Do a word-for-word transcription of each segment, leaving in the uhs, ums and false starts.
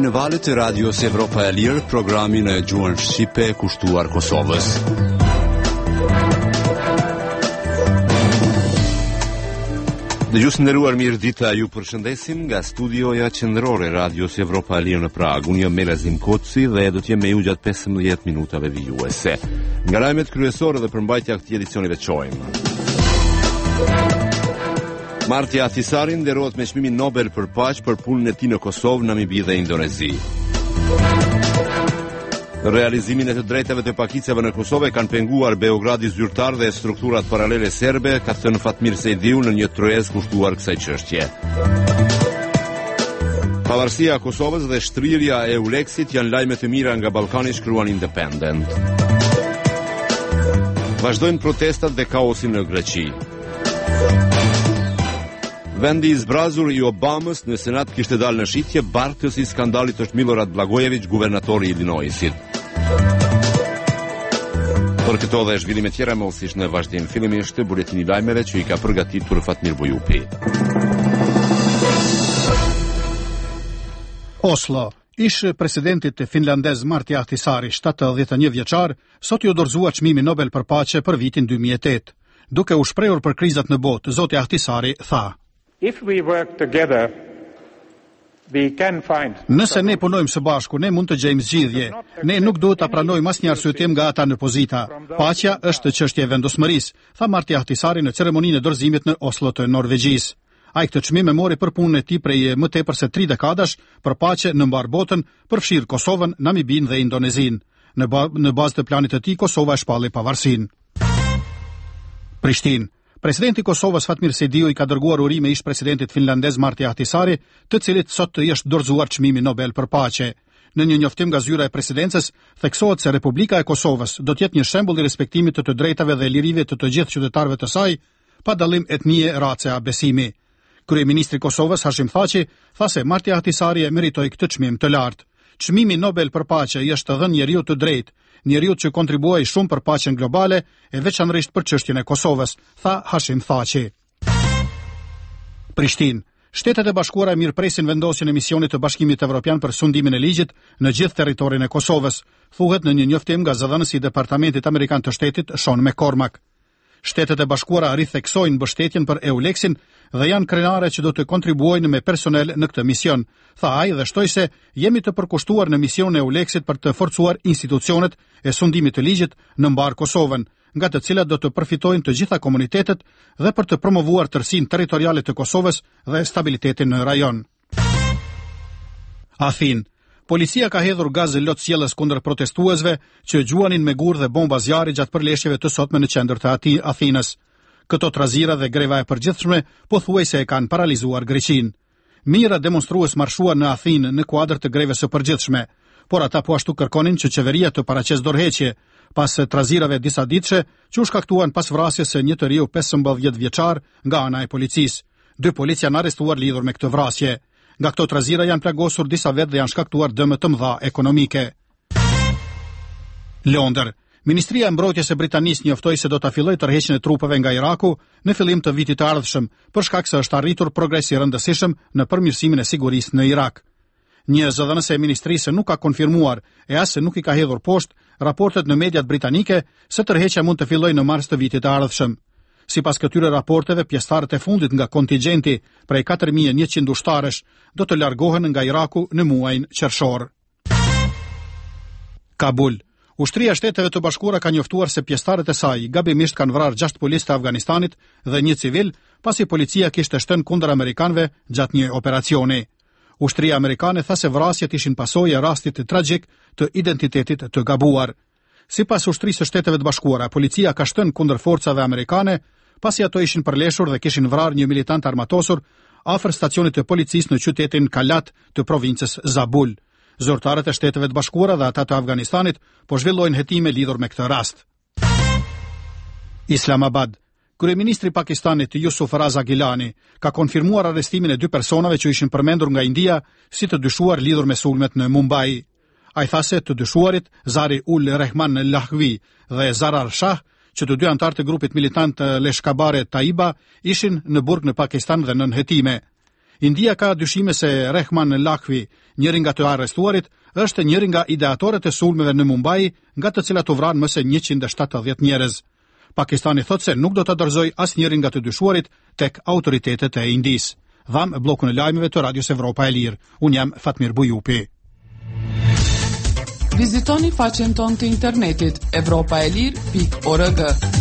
në valët e Radios Evropa e Lirë, programin e gjuhën shqipe kushtuar Kosovës. Dëgjues nderuar, mirë dita, ju përshëndesim nga studioja qendrore e Radios Evropa e Lirë në Prag. Unë jam Melazim Koci dhe do të jem me ju gjatë pesëmbëdhjetë minutave vijuese. Nga lajmet kryesore dhe përmbajtja e këtij edicioni veçojmë. Marti Ahtisaari nderohet me çmimin Nobel për paqe për punën e tij në Kosovë, Namibi dhe Indonezi. Realizimin e të drejtave të pakicave në Kosovë kanë penguar Beogradi zyrtar dhe strukturat paralele serbe, ka thënë Fatmir Sejdiu në një trojez kushtuar kësaj çështje. Pavarësia e Kosovës dhe shtrirja e Euleksit janë lajme të mira nga Ballkani, shkruan Independent. Vazhdojnë protestat dhe kaosi në Greqi. Vendi i zbrazur i Obamës në Senat kishte dalë në shitje bartës i skandalit është Milorad Blagojević, guvernatori i Illinoisit. Për këto dhe zhvillime tjera më osish në vazhdim, fillimisht buletini i lajmeve që i ka përgatitur Fatmir Bujupi. Oslo. Ish presidentit finlandez Marti Ahtisaari, shtatëdhjetë e një vjeçar, sot ju dorëzua çmimin Nobel për paqe për vitin dy mijë e tetë. Duke u shprehur për krizat në botë, zoti Ahtisaari tha: If we work together, we can find... Nëse ne punojmë së bashku, ne mund të gjejmë zgjidhje. Ne nuk duhet ta pranojmë asnjë arsyetim nga ata në pozita. Paqja është çështje e vendosmërisë, tha Marti Ahtisaari në ceremoninë e dorëzimit në Oslo të Norvegjisë. Ai këtë çmim e mori për punën e tij prej më tepër se tri dekadash për paqe në mbar botën, përfshir Kosovën, Namibin dhe Indonezin. Në, ba në bazë të planit të tij, Kosova e shpalli pavarësinë. Prishtinë. Presidenti i Kosovës Fatmir Sejdiu i ka dërguar urime ish presidentit finlandez Marti Ahtisaari, të cilit sot i është dorëzuar çmimi Nobel për paqe. Në një njoftim nga zyra e presidencës, theksohet se Republika e Kosovës do të jetë një shembull i respektimit të të drejtave dhe lirive të të gjithë qytetarëve të saj, pa dallim etnie, race a besimi. Kryeministri i Kosovës Hashim Thaçi tha se Marti Ahtisaari e meritoi këtë çmim të lartë. Çmimi Nobel për paqe i është dhënë njeriu të drejtë, njeriu që kontribuoi shumë për paqen globale, e veçanërisht për çështjen e Kosovës, tha Hashim Thaçi. Prishtinë. Shtetet e Bashkuara mirëpresin vendosjen e misionit të Bashkimit Evropian për sundimin e ligjit në gjithë territorin e Kosovës, thuhet në një njoftim nga zëdhënësi i Departamentit Amerikan të Shtetit Sean McCormack. Shtetet e Bashkuara ritheksojnë mbështetjen për Euleksin dhe janë krenare që do të kontribuojnë me personel në këtë mision, tha ai dhe shtoi se jemi të përkushtuar në misionin e Euleksit për të forcuar institucionet e sundimit të ligjit në mbar Kosovën, nga të cilat do të përfitojnë të gjitha komunitetet dhe për të promovuar tërësinë territoriale të Kosovës dhe stabilitetin në rajon. Athinë. Policia ka hedhur gaz lot sjellës kundër protestuesve që gjuanin me gur dhe bomba zjarri gjatë përleshjeve të sotme në qendër të Athinës. Këto trazira dhe greva e përgjithshme pothuajse e kanë paralizuar Greqinë. Mijëra demonstrues marshuan në Athinë në kuadër të greves së përgjithshme, por ata po ashtu kërkonin që qeveria të paraqesë dorëheqje pas trazirave disaditëshe që u shkaktuan pas vrasjes së një të riu pesëmbëdhjetë vjeçar nga ana e policisë. Dy policia janë arrestuar lidhur me këtë vrasje. Nga këto trazira janë plagosur disa vetë dhe janë shkaktuar dëme të mëdha ekonomike. Londër. Ministria e Mbrojtjes së Britanisë njoftoi se do ta fillojë tërheqjen e trupave nga Iraku në fillim të vitit të ardhshëm, për shkak se është arritur progres i rëndësishëm në përmirësimin e sigurisë në Irak. Një zëdhënëse e ministrisë nuk ka konfirmuar e as se nuk i ka hedhur poshtë raportet në mediat britanike se tërheqja mund të fillojë në mars të vitit të ardhshëm. Sipas këtyre raporteve, pjesëtarët e fundit nga kontingjenti prej katër mijë e njëqind ushtarësh do të largohen nga Iraku në muajin qershor. Kabul. Ushtria e Shteteve të Bashkuara ka njoftuar se pjesëtarët e saj gabimisht kanë vrarë gjashtë policë të Afganistanit dhe një civil, pasi policia kishte shtënë kundër amerikanëve gjatë një operacioni. Ushtria amerikane tha se vrasjet ishin pasojë e rastit të tragjik të identitetit të gabuar. Sipas ushtrisë së Shteteve të Bashkuara, policia ka shtënë kundër forcave amerikane, pasi ato ishin përleshur dhe kishin vrarë një militant armatosur afër stacionit të policisë në qytetin Kalat të provincës Zabul. Zyrtarët e Shteteve të Bashkuara dhe ata të Afganistanit po zhvillojnë hetime lidhur me këtë rast. Islamabad. Kryeministri i Pakistanit Yusuf Raza Gilani ka konfirmuar arrestimin e dy personave që ishin përmendur nga India si të dyshuar lidhur me sulmet në Mumbai. Ai tha se të dyshuarit Zari ul Rehman Lahvi dhe Zarar Shah, që të dy antarë të grupit militant Leshkabare Taiba, ishin në burg në Pakistan dhe nën hetime. India ka dyshime se Rehman Lakvi, njëri nga të arrestuarit, është njëri nga ideatorët e sulmeve në Mumbai, nga të cilat u vranë më se njëqind e shtatëdhjetë njerëz. Pakistani thot se nuk do të dorëzoj asnjërin nga të dyshuarit tek autoritetet e Indisë. Dham bllokun e lajmeve të Radios Evropa e Lirë. Unë jam Fatmir Bujupi. Vizitoni faqen tonë të internetit evropaelir pikë org.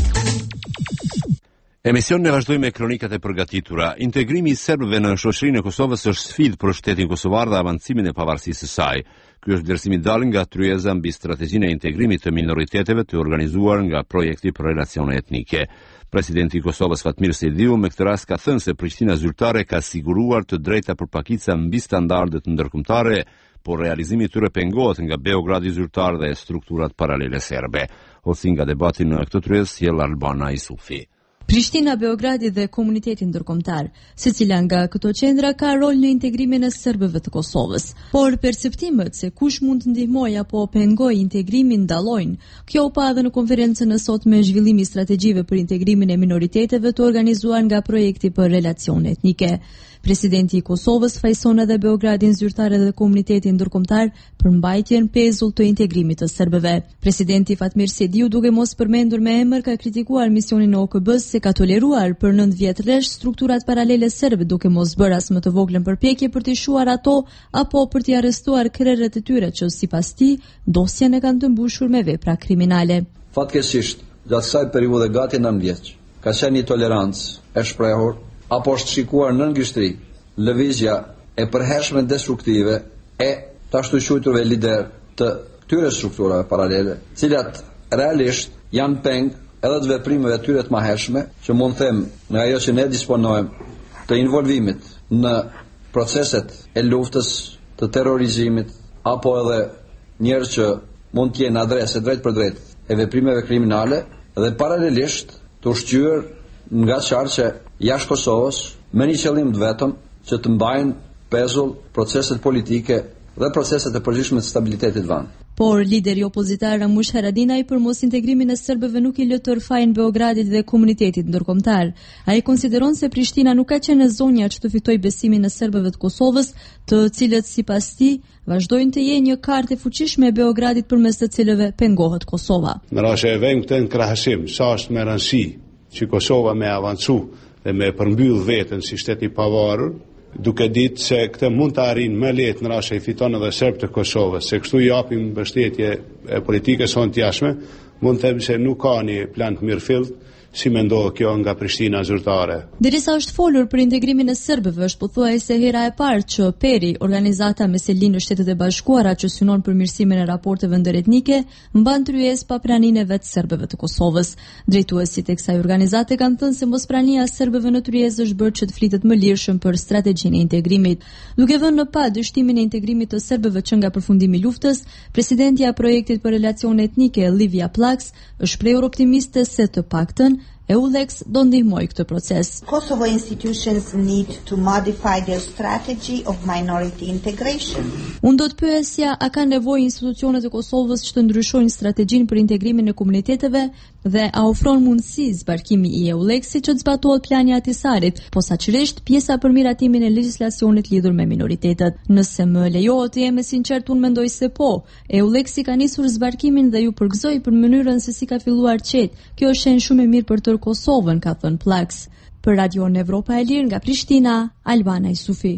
Emisionin e vazhdojmë me kronikat e përgatitura. Integrimi i serbëve në shoqërinë e Kosovës është sfidë për shtetin kosovar dhe avancimin e pavarësisë së saj. Ky është vlerësimi i dalë nga tryeza mbi strategjinë e integrimit të minoriteteve të organizuar nga projekti për relacione etnike. Presidenti i Kosovës Fatmir Sejdiu me këtë rast ka thënë se Prishtina zyrtare ka siguruar të drejta përpakitësa mbi standardet ndërkombëtare, por realizimi i tyre pengohet nga Beogradi zyrtar dhe strukturat paralele serbe. Ose nga debati në këtë tryezë sjell Albana Isufi. Prishtina, Beogradi dhe komuniteti ndërkombëtar, secila nga këto qendra ka rol në integrimin e serbëve të Kosovës. Por perceptimet se kush mund të ndihmojë apo pengojë integrimin ndallojnë. Kjo u pa edhe në konferencën e sotme e zhvillimit strategjive për integrimin e minoriteteve të organizuar nga projekti për relacione etnike. Presidenti i Kosovës fajson edhe Beogradin zyrtar dhe komunitetin ndërkombëtar për mbajtjen pezull të integrimit të serbëve. Presidenti Fatmir Sejdiu, duke mos përmendur me emër, ka kritikuar misionin e O K B-s se ka toleruar për nëntë vjet rresh strukturat paralele serbe, duke mos bërë as më të voglën përpjekje për t'i shuar ato apo për t'i arrestuar krerët e tyre që sipas tij dosjen e kanë të mbushur me vepra kriminale. Fatkeqësisht, gjatë kësaj periudhe gati nëntë vjeç, ka qenë një tolerancë e shprehur apo është shikuar në nëngështri lëvizja e përhershme destruktive e të ashtu quajturve lider të këtyre strukturave paralele, cilat realisht janë peng edhe të veprimeve të tyre të mëhershme, që mund them nga ajo që ne disponojmë të involvimit në proceset e luftës, të terrorizimit, apo edhe njerëz që mund të jenë adresë drejt për drejt e veprimeve kriminale, dhe paralelisht të ushqyer nga qarë që jashtë Kosovës me një qëllim të vetëm që të mbajnë pezull proceset politike dhe proceset e përgjithshme të stabilitetit vend. Por lideri opozitar Ramush Haradinaj për mos integrimin e serbëve nuk i lë të rfajnë Beogradit dhe komunitetit ndërkombëtar. Ai konsideron se Prishtina nuk ka qenë zonja që të fitojë besimin e serbëve të Kosovës, të cilët sipas tij vazhdojnë të jenë një kartë e fuqishme e Beogradit përmes të cilëve pengohet Kosova. Në rast se e vëmë këtë në krahasim, sa është me rëndësi që Kosova me avancu dhe me përmbyll veten si shtet i pavarur, duke ditë se këtë mund të arrijnë më lehtë në rast se i fiton edhe serbët e Kosovës, se kështu i japim mbështetje e politikës sonë të jashtme, mund të them se nuk ka një plan të mirëfillt, si mendohet kjo nga Prishtina zyrtare. Derisa është folur për integrimin e serbëve, është pothuajse hera e parë që Peri, organizata me selinë në Shtetet e Bashkuara që synon për mirësimin e raporteve ndëretnike, mban tryezë pa praninë e vetë serbëve të Kosovës. Drejtuesit e kësaj organizate kanë thënë se mosprania e serbëve në tryezë është bërë që të flitet më lirshëm për strategjinë e integrimit. Duke vënë në pa dështimin e integrimit të serbëve që nga përfundimi i luftës, presidentja e projektit për relacione etnike Livia Plaks është shprehur optimiste se të paktën EULEX do ndihmoj këtë proces. Kosovo institutions need to modify their strategy of minority integration. Unë do të pyesja, a ka nevojë institucionet e Kosovës që të ndryshojnë strategjinë për integrimin e komuniteteve dhe a ofron mundësi zbarkimi i EULEX-it që të zbatohet plani i Atisarit, posaçërisht pjesa për miratimin e legjislacionit lidhur me minoritetet. Nëse më lejohet të jem e sinqert, unë mendoj se po. EULEX-i ka nisur zbarkimin dhe ju përgëzoj për mënyrën se si ka filluar qetë. Kjo është shenjë shumë e mirë për të Kosovën, ka thënë Plaks. Për Radion Evropa e Lirë nga Prishtina, Albana Isufi.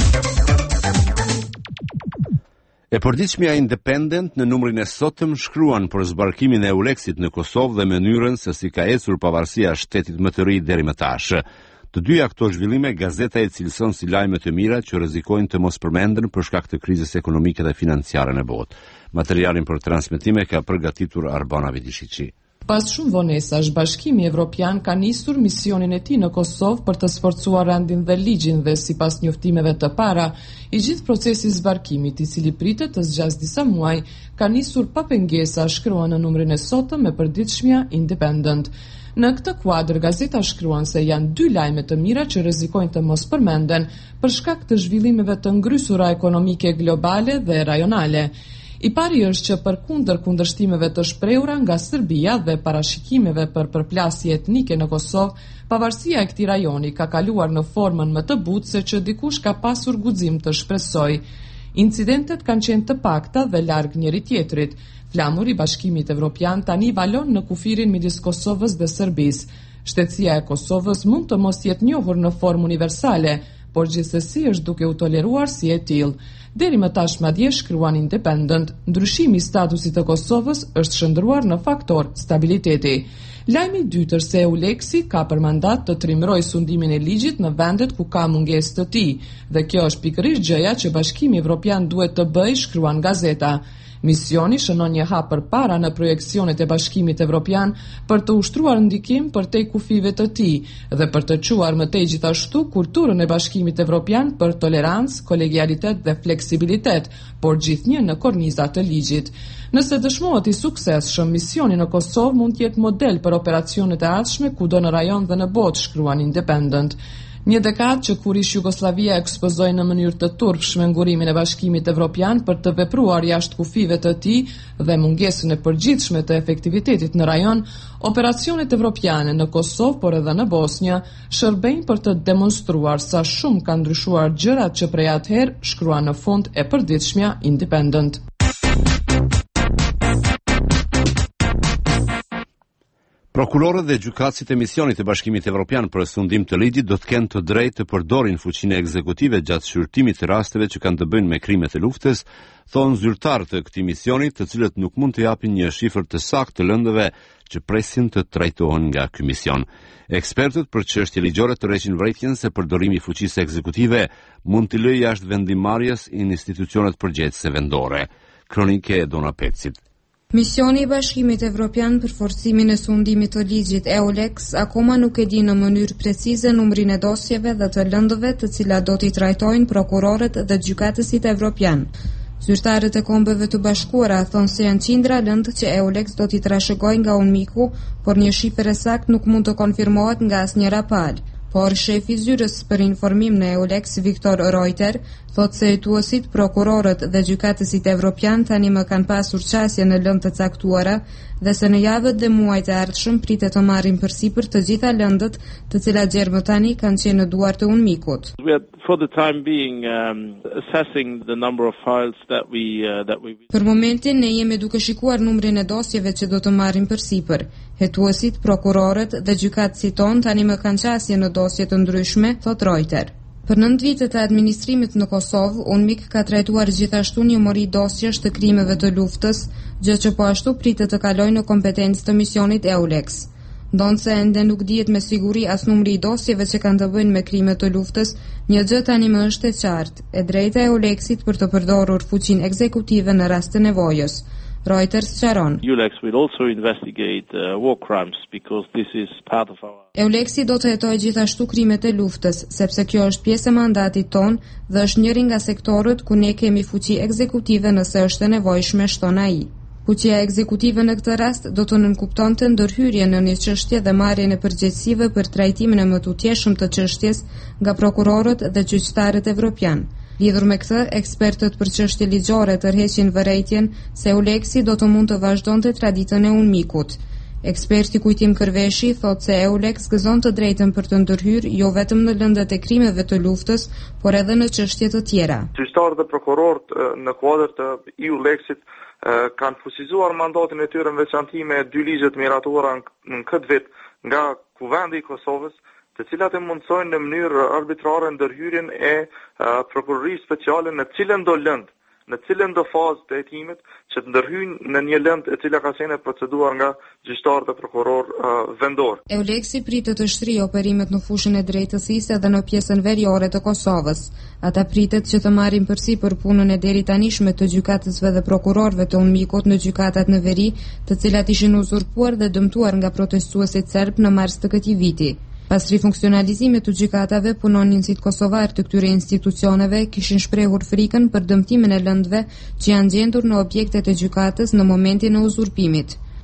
E përditshmja Independent në numrin e sotëm shkruan për zbarkimin e EULEX-it në Kosovë dhe mënyrën se si ka ecur pavarësia e shtetit më të ri deri më tash. Të dyja këto zhvillime gazeta e cilëson si lajme të mira që rrezikojnë të mos përmenden për shkak të krizës ekonomike dhe financiare në botë. Materialin për transmetime ka përgatitur Arbana Vidishiçi. Pas shumë vonesash, Bashkimi Evropian ka nisur misionin e tij në Kosovë për të sforcuar rendin dhe ligjin dhe sipas njoftimeve të para, i gjithë procesi i zbarkimit, i cili pritet të zgjasë disa muaj, ka nisur pa pengesa, shkruan në numrin e sotëm me përditshmja Independent. Në këtë kuadër, gazeta shkruan se janë dy lajme të mira që rrezikojnë të mos përmenden për shkak të zhvillimeve të ngrysura ekonomike globale dhe rajonale. I pari është që përkundër kundërshtimeve të shprehura nga Serbia dhe parashikimeve për përplasje etnike në Kosovë, pavarësia e këtij rajoni ka kaluar në formën më të butë se që dikush ka pasur guxim të shpresojë. Incidentet kanë qenë të pakta dhe larg njëri tjetrit. Flamuri i Bashkimit Evropian tani valon në kufirin midis Kosovës dhe Serbisë. Shtetësia e Kosovës mund të mos jetë njohur në formë universale, por gjithsesi është duke u toleruar si e tillë. Deri më tashmadje, shkruan Independent, ndryshimi i statusit të Kosovës është shndruar në faktor stabiliteti. Lajmi i dytë është se EULEX-i ka për mandat të trimërojë sundimin e ligjit në vendet ku ka mungesë të tij, dhe kjo është pikërisht gjëja që Bashkimi Evropian duhet të bëjë, shkruan gazeta. Misioni shënon një hap përpara në projeksionet e Bashkimit Evropian për të ushtruar ndikim përtej kufive të tij dhe për të quar mëtej gjithashtu kulturën e Bashkimit Evropian për tolerancë, kolegialitet dhe fleksibilitet, por gjithnjë në kornizat të ligjit. Nëse dëshmohet i suksesshëm, misioni në Kosovë mund të jetë model për operacionet e ardhshme kudo në rajon dhe në botë, shkruan Independent. Një dekadë që kur ish Jugosllavia ekspozoi në mënyrë të turpshme ngurimin e Bashkimit Evropian për të vepruar jashtë kufive të tij dhe mungesën e përgjithshme të efektivitetit në rajon, operacionet evropiane në Kosovë, por edhe në Bosnjë, shërbejnë për të demonstruar sa shumë kanë ndryshuar gjërat që prej atëherë, shkruan në fund e përditshmja Independent. Prokurorët dhe gjykatësit e misionit të Bashkimit Evropian për sundim të ligjit do të kenë të drejtë të përdorin fuqinë ekzekutive gjatë shqyrtimit të rasteve që kanë të bëjnë me krimet e luftës, thonë zyrtarët të këtij misioni, të cilët nuk mund të japin një shifër të saktë të lëndëve që presin të trajtohen nga ky mision. Ekspertët për çështje ligjore tërheqin vërejtjen se përdorimi i fuqisë ekzekutive mund të lëjë jashtë vendimarrjes në institucionet përgjegjëse vendore. Kronike e Dona Pecit. Misioni i Bashkimit Evropian për forcimin e sundimit të ligjit EULEX akoma nuk e di në mënyrë precize numrin e dosjeve dhe të lëndëve të cilat do t'i trajtojnë prokurorët dhe gjykatësit evropian. Zyrtarët e Kombeve të Bashkuara thonë se janë qindra lëndë që EULEX do t'i trashëgojë nga Unmiku, por një shifër e saktë nuk mund të konfirmohet nga asnjëra palë. Por shefi zyrës për informim në EULEX, Viktor Reuter, thotë se hetuesit, prokurorët dhe gjykatësit evropian tani më kanë pasur qasje në lëndë të caktuara dhe se në javët dhe muajt e ardhshëm pritet të marrin përsipër të gjitha lëndët të cilat gjermë tani kanë qenë në duart të Unmikut. We are for the time being um, assessing the number of files that we uh, that we Për momentin ne jemi duke shikuar numrin e dosjeve që do të marrin përsipër. Hetuesit, prokurorët dhe gjykatësit tonë tani më kanë qasje në dosje të ndryshme, thot Reuter. Për nëntë vitet e administrimit në Kosovë, Unmik ka trajtuar gjithashtu një mori dosjesh të krimeve të luftës, gjë që po ashtu pritet të kalojë në kompetencë të misionit EULEX. Ndonse ende nuk dihet me siguri as numri i dosjeve që kanë të bëjnë me krime të luftës, një gjë tani më është e qartë, e drejta e EULEX-it për të përdorur fuqinë ekzekutive në rast të nevojës. Reuters sqaron. EULEX will also investigate uh, war crimes because this is part of our EULEX-i do të hetojë gjithashtu krimet e luftës, sepse kjo është pjesë e mandatit ton dhe është njëri nga sektorët ku ne kemi fuqi ekzekutive nëse është e nevojshme, shton ai. Fuqia ekzekutive në këtë rast do të nënkuptonte ndërhyrjen në një çështje dhe marrjen e përgjegjësive për trajtimin e më tutjetshëm të çështjes nga prokurorët dhe gjyqtarët evropian. Lidhur me këtë, ekspertët për çështje ligjore tërheqin vërejtjen se EULEX-i do të mund të vazhdonte traditën e Unmikut. Eksperti Kujtim Kërveshi thotë se EULEX gëzon të drejtën për të ndërhyrë jo vetëm në lëndët e krimeve të luftës, por edhe në çështje të tjera. Gjyqtarët dhe prokurorët në kuadër të EULEX-it kanë fuqizuar mandatin e tyre në veçanti me dy ligje të miratuara në këtë vit nga Kuvendi i Kosovës, të cilat e mundsojnë në mënyrë arbitrare ndërhyrjen e uh, prokurorisë speciale në cilën do lëndë, në cilën do fazë të hetimit, që të ndërhyjnë në një lëndë e cila ka qenë proceduar nga gjyqtarë dhe prokuror uh, vendor. EULEX-i pritet të shtrijë operimet në fushën e drejtësisë edhe në pjesën veriore të Kosovës. Ata pritet që të marrin përsipër punën e deri tanishme të gjykatësve dhe prokurorëve të Unmikut në gjykatat në veri, të cilat ishin uzurpuar dhe dëmtuar nga protestuesit serb në mars të këtij viti. Pas rifunksionalizimit të gjykatave, punonjësit kosovar të këtyre institucioneve kishin shprehur frikën për dëmtimin e lëndëve që janë gjendur në objektet e gjykatës në momentin e uzurpimit.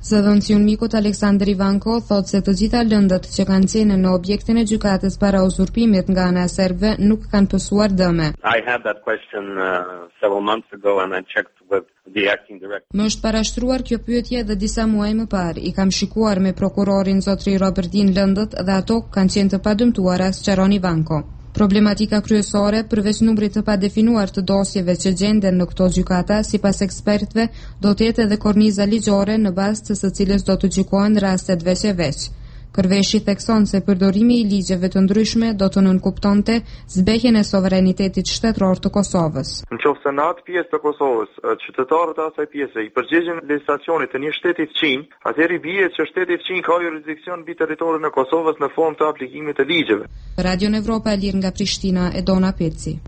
Zëvendësi mikut Aleksandr Ivanko thotë se të gjitha lëndët që kanë qenë në objektin e gjykatës para uzurpimit nga ana e serbëve nuk kanë pësuar dëme. I had that question uh, several months ago and I checked with the acting director. Më është parashtruar kjo pyetje dhe disa muaj më parë. I kam shikuar me prokurorin zotri Robertin lëndët dhe ato kanë qenë të padëmtuara, sqaron Ivanko. Problematika kryesore, përveç numrit të padefinuar të dosjeve që gjenden në këto gjykata, sipas ekspertëve, do të jetë edhe korniza ligjore në bazë të së cilës do të gjykohen rastet veç e veç. Kërveshi thekson se përdorimi i ligjeve të ndryshme do të nënkuptonte zbehjen e sovranitetit shtetëror të Kosovës. Nëse në atë pjesë të Kosovës, qytetarët e asaj pjese i përgjigjen legjislacionit të një shteti fqinj, atëherë bie që shteti fqinj ka jurisdiksion mbi territorin e Kosovës në formë të aplikimit të ligjeve. Radio Evropa e Lirë nga Prishtina, Edona Peci.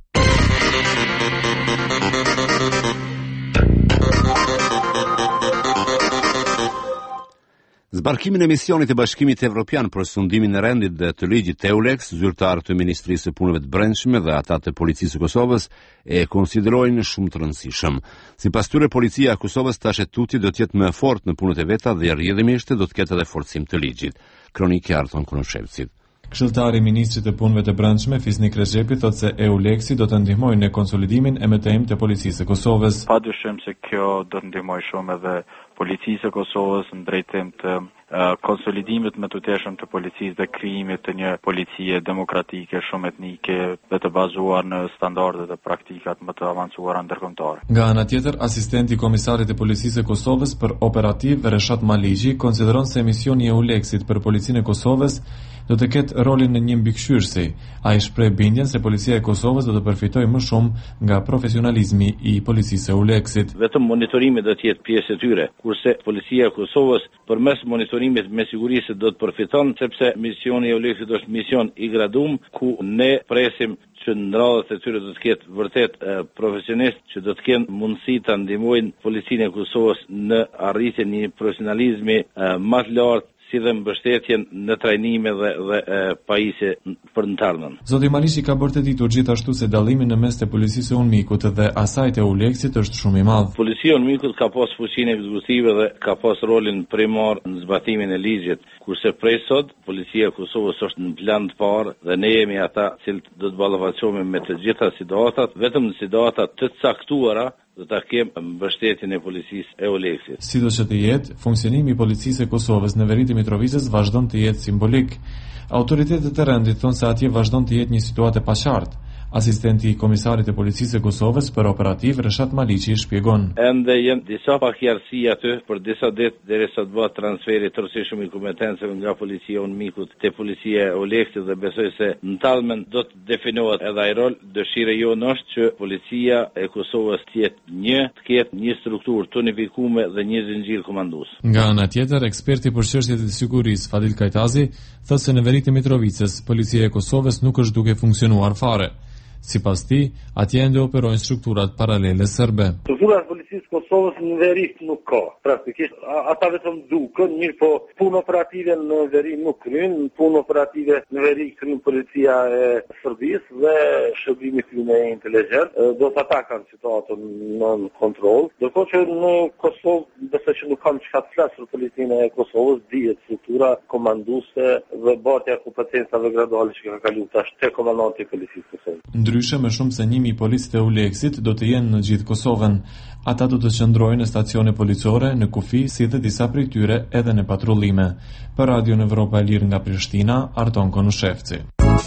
Zbarkimin e misionit e Bashkimit Evropian për sundimin e rendit dhe të ligjit EULEX, zyrtarët e Ministrisë së Punëve të Brendshme dhe ata të Policisë së Kosovës e konsiderojnë shumë të rëndësishëm. Sipas tyre, policia e Kosovës tash e tuti do të jetë më fort në punët e veta dhe rrjedhimisht do të ketë edhe forcim të ligjit. Kroniki Arton Konoshevci. Këshilltari i Ministrit të Punëve të Brendshme, Fisnik Rezhepi, thotë se EULEX-i do të ndihmojë në konsolidimin e M T M të Policisë së Kosovës. Padyshim se kjo do të ndihmojë shumë edhe Policisë së Kosovës në drejtim të uh, konsolidimit më të teshëm të policisë dhe krijimit të një policie demokratike, shumë etnike dhe të bazuar në standardet dhe praktikat më të avancuara ndërkombëtare. Nga ana tjetër, asistenti i komisarit të Policisë së Kosovës për operativ Reshat Maliqi konsideron se misioni i EULEX-it për Policinë e Kosovës do të ketë rolin në një mbikëqyrësi. Ai shpreh bindjen se policia e Kosovës do të përfitojë më shumë nga profesionalizmi i policisë EULEX-it. Vetëm monitorimi do të jetë pjesë e tyre, kurse policia e Kosovës përmes monitorimit me siguri se do të përfiton, sepse misioni i EULEX-it është mision i graduar ku ne presim që në radhët e tyre do të ketë vërtet e, profesionist që do të kenë mundësi të ndihmojnë policinë e Kosovës në arritjen e një profesionalizmi e, më të lartë, si dhe mbështetjen në trajnime dhe, dhe e, pajisje për në të ardhmen. Zoti Maliqi ka bërë të ditur gjithashtu se dallimi në mes të policisë së UNMIK-ut dhe asaj të EULEX-it është shumë i madh. Policia e UNMIK-ut ka pas fuqinë ekzekutive dhe ka pas rolin primar në zbatimin e ligjit, kurse prej sot policia e Kosovës është në plan të parë dhe ne jemi ata që do të ballafaqohemi me të gjitha situatat, vetëm në situata të caktuara do ta kem mbështetjen e policisë e EULEX-it. Sido që të jetë, funksionimi i policisë e Kosovës në veri të Mitrovicës vazhdon të jetë simbolik. Autoritetet e rendit thonë se atje vazhdon të jetë një situatë e paqartë. Asistenti i komisarit e policisë e Kosovës për operativ Reshat Maliqi shpjegon. Ende janë disa pakjarësi aty për disa ditë derisa të bëhet transferi tërësishëm i kompetencave nga policia e UNMIK-ut te policia e EULEX-it dhe besoj se në tallmen do të definohet edhe ai rol. Dëshira jonë është që policia e Kosovës të jetë një, të ketë një strukturë të unifikuar dhe një zinxhir komandues. Nga ana tjetër, eksperti për çështjet e sigurisë Fadil Kajtazi thotë se në veri të Mitrovicës policia e Kosovës nuk është duke funksionuar fare. Sipas tij, atje ende operojnë strukturat paralele serbe. Strukturat policisë Kosovës në veri nuk ka. Praktikisht ata vetëm duken, mirë po punë operative në veri nuk kryen, punë operative në veri kryen policia e Serbisë dhe shërbimi kriminal inteligjent. Do të ata kanë situatën në kontroll. Ndërkohë që në Kosovë besoj që nuk kam çka të flas për policinë e Kosovës, dihet struktura komanduese dhe bartja e kompetencave graduale që ka kaluar tash te komandanti i policisë Kosovës. Ndryshe, më shumë se njëmi policët e EULEX-it do të jenë në gjithë Kosovën. Ata do të qëndrojnë në stacione policore, në kufi, si dhe disa prej tyre edhe në patrullime. Për Radio Evropa e Lirë nga Prishtina, Arton Konushevci.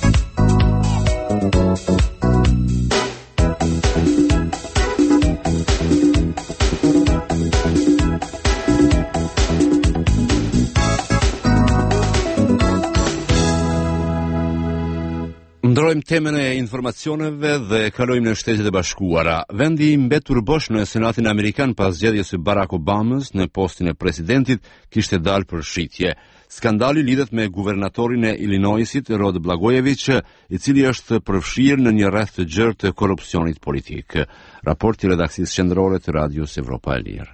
Ndrojmë temën e informacioneve dhe kalojmë në Shtetet e Bashkuara. Vendi i mbetur bosh në Senatin Amerikan pas zgjedhjes së Barack Obamas në postin e presidentit kishte dalë për shitje. Skandali lidhet me guvernatorin e Illinoisit, Rod Blagojevich, i cili është përfshirë në një rreth të gjerë të korrupsionit politik. Raporti i redaksisë qendrore të Radios Evropa e Lirë.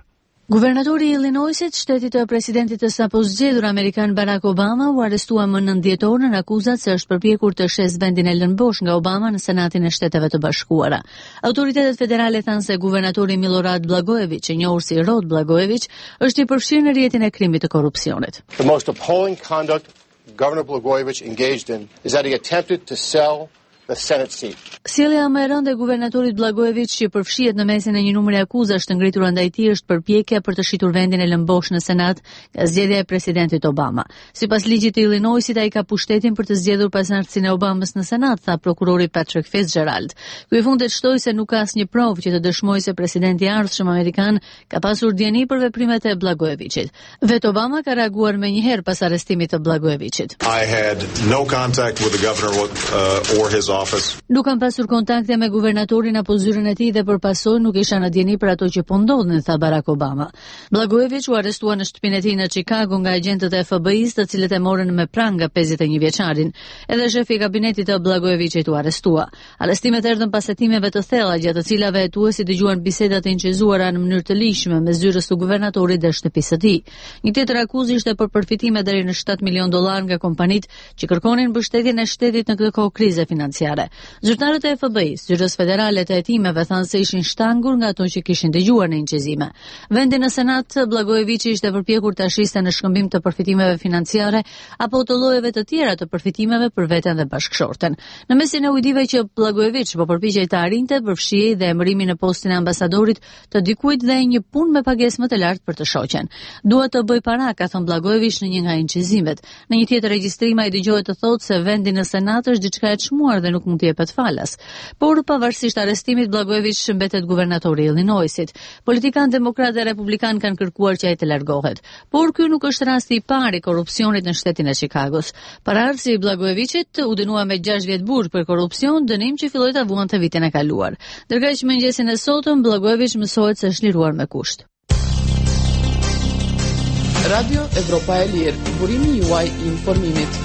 Guvernatori i Illinoisit, shtetit të presidentit të sapo zgjedhur amerikan Barack Obama, u arrestua më nënt dhjetor në akuzat se është përpjekur të shes vendin e lënë bosh nga Obama në Senatin e Shteteve të Bashkuara. Autoritetet federale thanë se guvernatori Milorad Blagojevic, e njohur si Rod Blagojevic, është i përfshirë në rrjetin e krimit të korrupsionit. The most appalling conduct Governor Blagojevich engaged in is that he attempted to sell the Senate seat. Sjellja më e rëndë e guvernatorit Blagojevic që përfshihet në mesin e një numri akuzash të ngritura ndaj tij është përpjekja për të shitur vendin e lëmbosh në Senat nga zgjedhja e presidentit Obama. Sipas ligjit të Illinoisit, ai ka pushtetin për të zgjedhur pasardhësinë e Obamas në Senat, tha prokurori Patrick Fitzgerald. Ky fundet shtoi se nuk ka asnjë provë që të dëshmojë se presidenti i ardhshëm amerikan ka pasur dieni për veprimet e Blagojevicit. Vetë Obama ka reaguar menjëherë pas arrestimit të Blagojevicit. I had no contact with the governor uh, or his office. Nuk kam pasur kontakte me guvernatorin apo zyrën e tij dhe përpasoj nuk isha në dieni për ato që po ndodhin, tha Barack Obama. Blagojevic u arrestua në shtëpinë e tij në Chicago nga agentët e F B I-s, të cilët e morën me pranë nga pesdhiet e një vjeçarin. Edhe shefi i kabinetit të Blagojevicit u arrestua. Arrestimet erdhën pas hetimeve të thella, gjatë të cilave hetuesi dëgjuan biseda të inqizuara në mënyrë të lishme me zyrës të guvernatorit dhe shtëpisë së tij. Një tjetër akuzë ishte për përfitime deri në shtatë milion dollar nga kompanitë që kërkonin mbështetjen e shtetit në këtë kohë krize financiare. Zyrtarët e F B I-s, zyrës federale të hetimeve, thanë se ishin shtangur nga ato që kishin dëgjuar në inqizime. Vendi në Senat, Blagojevici ishte përpjekur të ashiste në shkëmbim të përfitimeve financiare apo të llojeve të tjera të përfitimeve për veten dhe bashkëshorten. Në mesin e ujdive që Blagojevic po përpiqej të arrinte, përfshihej dhe emërimin në postin e ambasadorit të dikujt dhe një punë me pagesë më të lartë për të shoqen. Dua të bëj para, ka thënë Blagojevic në një nga inqizimet. Në një tjetër regjistrim ai dëgohet të thotë se vendi në Senat është diçka e çmuar dhe nuk mund të jepet falas. Por pavarësisht arrestimit, Blagojevic mbetet guvernatori i Illinoisit. Politikanë demokrat dhe republikan kanë kërkuar që ai të largohet. Por ky nuk është rasti i parë i korrupsionit në shtetin e Chicagos. Paraardhësi i Blagojevicit u dënua me gjashtë vjet burg për korrupsion, dënim që filloi ta vuante vitin e kaluar. Ndërkaq mëngjesin e sotëm Blagojevic mësohet se është liruar me kusht. Radio Evropa e Lirë, burimi juaj i informimit.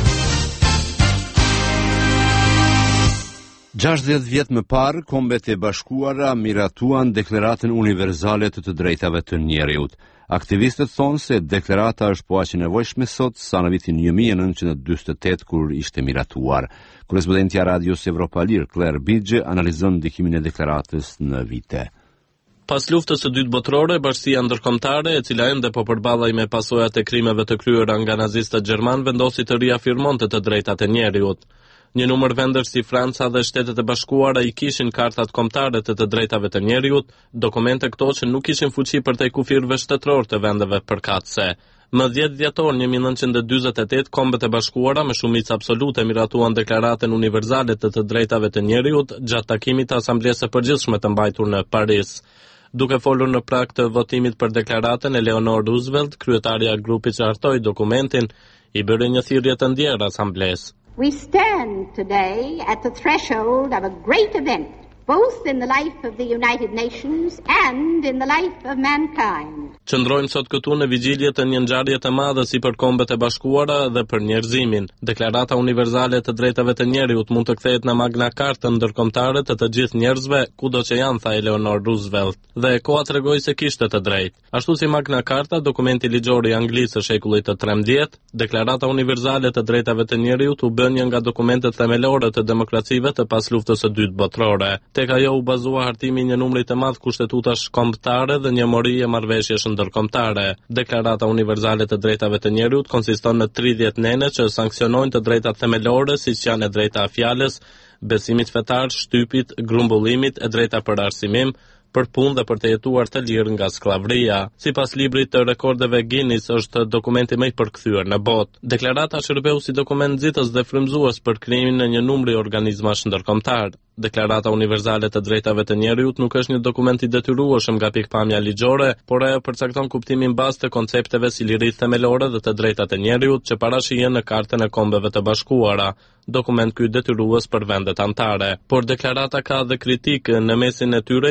gjashtëdhjetë vjet më parë, Kombet e Bashkuara miratuan Deklaratën Universale të të Drejtave të Njerëzit. Aktivistët thonë se deklarata është po aq e nevojshme sot sa në vitin një mijë e nëntëqind e dyzet e tetë kur ishte miratuar. Korrespondentja Radios Evropa Lirë, Claire Bigge, analizon ndikimin e deklaratës në vite. Pas luftës së dytë botërore, Bashkia Ndërkombëtare, e cila ende po përballej me pasojat e krimeve të kryera nga nazistët gjerman, vendosi të riafirmonte të drejtat e njerëzit. Një numër vendesh si Franca dhe Shtetet e Bashkuara i kishin kartat kombëtare të të drejtave të njerëzit, dokumente këto që nuk kishin fuqi për te kufirëve shtetëror të vendeve përkatëse. Më dhjetë dhjetor një mijë e nëntëqind e dyzet e tetë, Kombet e Bashkuara me shumicë absolute miratuan Deklaratën Universale të të Drejtave të Njerëzit gjatë takimit të Asamblesë së Përgjithshme të mbajtur në Paris. Duke folur në prag të votimit për deklaratën, Eleanor Roosevelt, kryetaria e grupit që hartoi dokumentin, i bëri një thirrje të ndjerë asamblesë. We stand today at the threshold of a great event, both in the life of the United Nations and in the life of mankind. Qëndrojmë sot këtu në vigjilje të një ngjarje të madhe si për Kombet e Bashkuara dhe për njerëzimin. Deklarata Universale të Drejtave të Njerëzit mund të kthehet në Magna Carta ndërkombëtare të të gjithë njerëzve, kudo që janë, tha Eleanor Roosevelt, dhe koha tregoi se kishte të drejtë. Ashtu si Magna Carta, dokumenti ligjor i Anglisë së shekullit të trembëdhjetë, Deklarata Universale të Drejtave të Njerëzit u bën një nga dokumentet themelore të demokracive të pas luftës së dytë botërore. Tek ajo u bazua hartimi një numri të madh kushtetutash kombëtare dhe një mori e marrëveshjesh ndërkombëtare. Deklarata Universale të Drejtave të Njerëzit konsiston në tridhjetë nene që sanksionojnë të drejtat themelore, siç janë e drejta e fjalës, besimit fetar, shtypit, grumbullimit, e drejta për arsimim, për punë dhe për të jetuar të lirë nga skllavëria. Sipas librit të rekordeve Guinness, është dokumenti më i përkthyer në botë. Deklarata shërbeu si dokument nxitës dhe frymëzues për krijimin në një numër organizmash ndërkombëtar. Deklarata Universale të Drejtave të Njerëzit nuk është një dokument i detyrueshëm nga pikpamja ligjore, por ajo përcakton kuptimin bazë të koncepteve si liri themelore dhe të drejtat e njerëzit që parashihen në Kartën e Kombeve të Bashkuara, dokument ky detyrues për vendet anëtare. Por deklarata ka dhe kritikë, në mesin e tyre janë grupe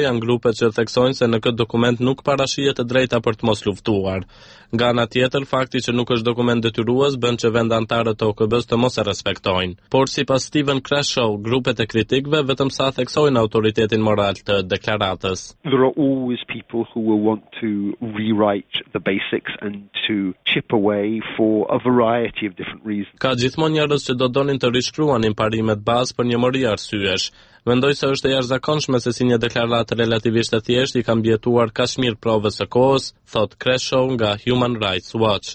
dokumente që theksojnë se në këtë dokument nuk parashihet të drejta për të mos luftuar. Nga ana tjetër, fakti që nuk është dokument detyrues bën që vende anëtare të O K B-s të mos e respektojnë. Por sipas Steven Creshaw, grupet e kritikëve vetëm sa theksojnë autoritetin moral të deklaratës. There are always people who will want to rewrite the basics and to chip away for a variety of different reasons. Ka gjithmonë njerëz që do donin të rishkruanin parimet bazë për një mori arsyesh. Mendoj se është e jashtëzakonshme se si një deklaratë relativisht e thjeshtë i ka mbjetuar kaq mirë provës së kohës, thot Creshaw nga Human Rights Watch.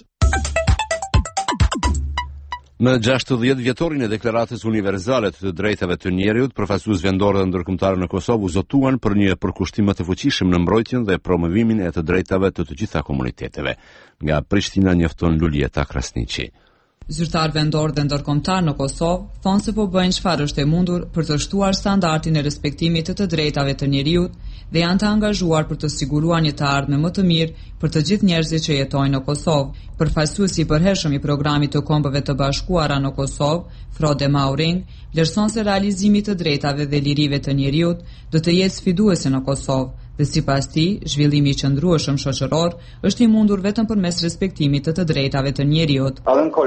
Në gjashtëdhjetë vjetorin e deklaratës universale të drejtave të njerëzit, përfaqësues vendor dhe ndërkombëtar në Kosovë u zotuan për një përkushtim më të fuqishëm në mbrojtjen dhe promovimin e të drejtave të të gjitha komuniteteve. Nga Prishtina njofton Lulieta Krasniqi. Zyrtar vendor dhe ndërkombëtar në Kosovë thonë se po bëjnë çfarë është e mundur për të shtuar standardin e respektimit të të drejtave të njerëzit dhe janë të angazhuar për të siguruar një të ardhme më të mirë për të gjithë njerëzit që jetojnë në Kosovë. Përfaqësuesi i përhershëm i programit të Kombeve të Bashkuara në Kosovë, Frode Mauring, vlerëson se realizimi i të drejtave dhe lirive të njerëzit do të jetë sfiduese në Kosovë. Dhe sipas tij, zhvillimi i qëndrueshëm shoqëror është i mundur vetëm përmes respektimit të të drejtave të njerëzit.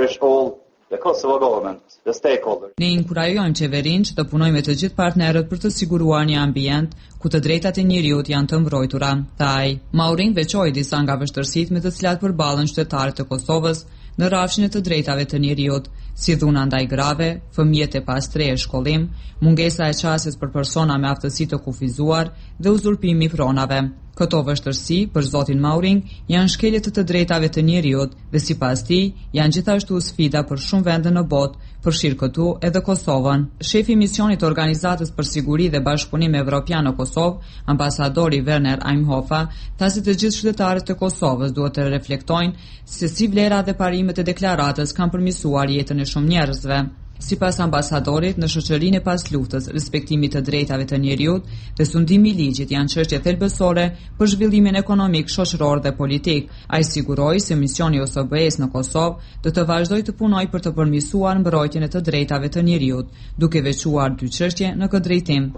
Ne inkurajojmë qeverinë që të punojë me të gjithë partnerët për të siguruar një ambient ku të drejtat e njerëzit janë të mbrojtura, tha ai. Mauring veçoi disa nga vështirësitë me të cilat përballen qytetarët e Kosovës në rrafshin e të drejtave të njerëzit, si dhuna ndaj grave, fëmijët e pastre e shkollim, mungesa e qasjes për persona me aftësi të kufizuar dhe uzurpimi i pronave. Këto vështirësi, për zotin Mauring, janë shkelje të të drejtave të njerëzit dhe sipas tij janë gjithashtu sfida për shumë vende në botë, përfshirë këtu edhe Kosovën. Shefi i misionit të Organizatës për Siguri dhe Bashkëpunim Evropian në Kosovë, ambasadori Werner Eimhofa, tha se të gjithë qytetarët e Kosovës duhet të reflektojnë se si vlera dhe parimet e deklaratës kanë përmirësuar jetën e shumë njerëzve. Sipas ambasadorit, në shoqërinë e pas luftës, respektimi të drejtave të njerëzit dhe sundimi i ligjit janë çështje thelbësore për zhvillimin ekonomik, shoqëror dhe politik. Ai siguroi se misioni O S B E-s në Kosovë do të vazhdojë të punojë për të përmirësuar mbrojtjen e të drejtave të njerëzit, duke veçuar dy çështje në këtë drejtim.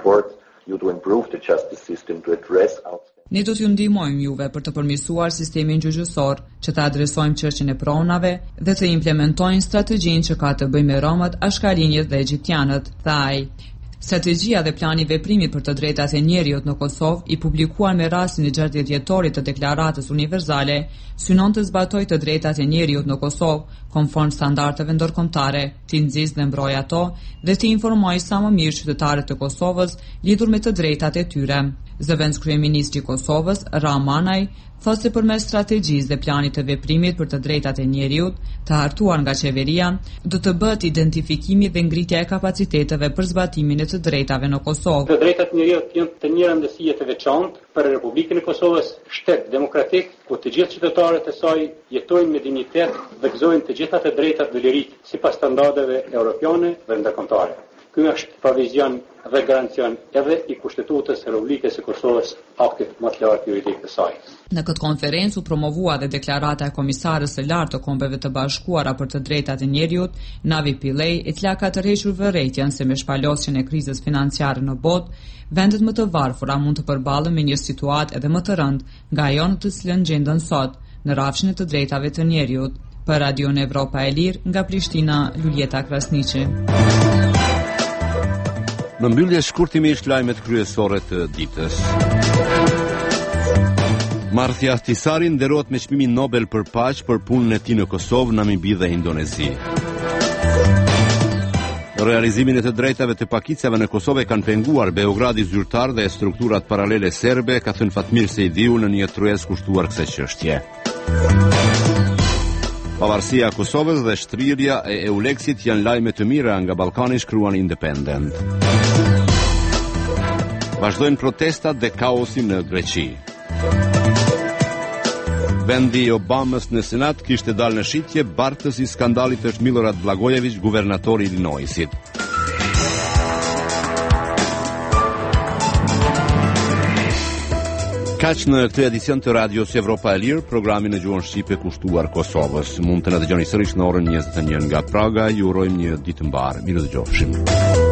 Ne do t'ju ndihmojmë juve për të përmirësuar sistemin gjyqësor, që të adresojmë çështjen e pronave dhe të implementojnë strategjinë që ka të bëjë me romat, ashkarinjët dhe egjiptianët, tha ai. Strategjia dhe plani veprimi për të drejtat e njerëzit në Kosovë, i publikuar me rastin e gjashtëdhjetë dhjetorit të deklaratës universale, synon të zbatojë të drejtat e njerëzit në Kosovë konform standardeve ndërkombëtare, të nxjisë dhe mbrojë ato dhe të informojë sa më mirë qytetarët e Kosovës lidhur me të drejtat e tyre. Zëvendës kryeministri i Kosovës, Ramanaj, thotë se përmes strategjisë dhe planit të veprimit për të drejtat e njerëzit, të hartuar nga qeveria, do të bëhet identifikimi dhe ngritja e kapaciteteve për zbatimin e të drejtave në Kosovë. Të drejtat e njerëzit janë të njëra ndësie të veçantë për Republikën e Kosovës, shtet demokratik ku të gjithë qytetarët e saj jetojnë me dinjitet dhe gëzojnë të gjitha të drejtat dhe lirit sipas standardeve europiane dhe ndërkombëtare. Ky është provizion dhe garancion edhe i Kushtetutës së Republikës së Kosovës, aktit më të lartë juridik të saj. Në këtë konferencë u promovua dhe deklarata e komisarës së lartë të Kombeve të Bashkuara për të drejtat e njerëzit, Navi Pillay, e cila ka tërhequr vërejtjen se me shpalosjen e krizës financiare në botë, vendet më të varfura mund të përballen me një situatë edhe më të rëndë nga ajo në të cilën gjenden sot në rrafshin e të drejtave të njerëzit. Për Radion Evropa e Lirë, nga Prishtina, Lulieta Krasniqi. Në mbyllje shkurtimisht lajmet kryesore të ditës. Marthia Ahtisari nderohet me çmimin Nobel për paqe për punën e tij në Kosovë, Namibi dhe Indonezi. Realizimin e të drejtave të pakicave në Kosovë kanë penguar Beogradi zyrtar dhe strukturat paralele serbe, ka thënë Fatmir Sejdiu në një trues kushtuar kësaj çështje. Pavarësia e Kosovës dhe shtrirja e Euleksit janë lajme të mira nga Ballkani, shkruan Independent. Vazhdojnë protestat dhe kaosi në Greqi. Vendi i Obamës në Senat kishte dalë në shitje bartës i skandalit është Milorad Blagojević, guvernatori i Illinoisit. Kaq në këtë edicion të Radios Evropa e Lirë, programin në gjuhën shqipe kushtuar Kosovës. Mund të na dëgjoni sërish në orën njëzet e një nga Praga. Ju urojmë një ditë mbar. Mirë dëgjofshim.